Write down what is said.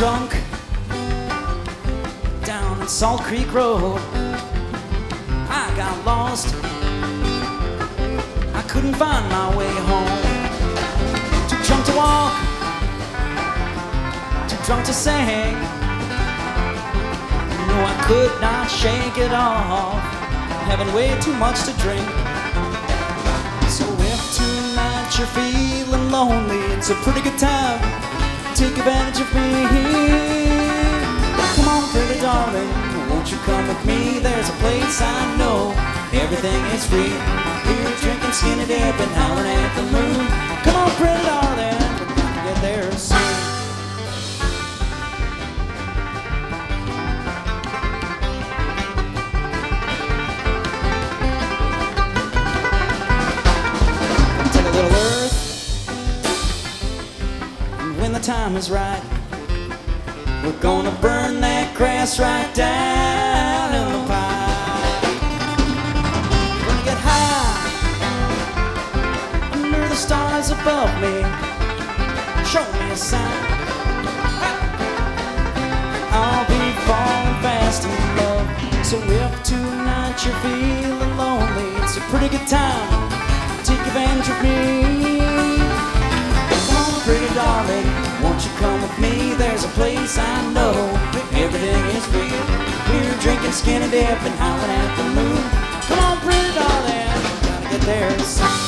drunk down on Salt Creek Road. I got lost, I couldn't find my way home. Too drunk to walk, too drunk to sing. No, I could not shake it off, having way too much to drink. So if tonight you're feeling lonely, it's a pretty good time, take advantage of me. Come on, pretty darling, won't you come with me? There's a place I know, everything is free. We're drinking skinny dip and howling at the moon. Come on, pretty darling, we're gonna get there soon. Take a little earth, and when the time is right, we're gonna burn that grass right down in the pile. Gonna get high under the stars above me. Show me a sign, I'll be falling fast in love. So if tonight you're feeling lonely, it's a pretty good time, take advantage of me. Come on, pretty darling, won't you come with me? There's a place I know, everything is free. We're drinking skinny dip and howling at the moon. Come on, pretty darling, gotta get there soon.